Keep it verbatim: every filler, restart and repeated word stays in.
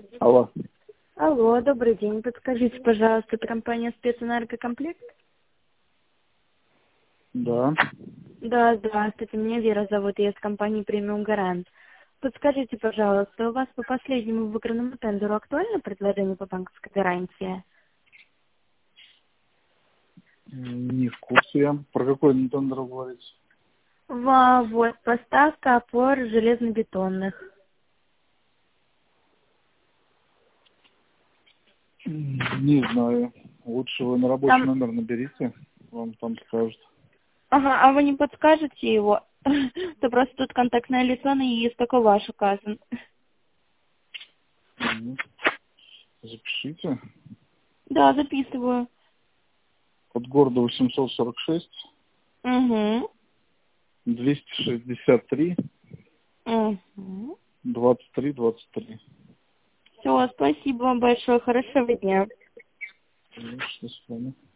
Алло. Алло, добрый день. Подскажите, пожалуйста, это компания «Спецэнергокомплект»? Да. Да, здравствуйте. Меня Вера зовут, я из компании «Премиум Гарант». Подскажите, пожалуйста, у вас по последнему выигранному тендеру актуально предложение по банковской гарантии? Не в курсе. Про какой тендер вы говорите? Во, вот, поставка опор железобетонных. Не знаю. Лучше вы на рабочий Там, номер наберите, вам там скажут. ага, а вы не подскажете его? То просто тут контактное лицо, но есть только ваш указан. Мгм. Запишите. Да, записываю. От города восемьсот сорок шесть, Угу. двести шестьдесят три, Угу. двадцать три, двадцать три. Все, спасибо вам большое, хорошего дня. Ну, что с вами?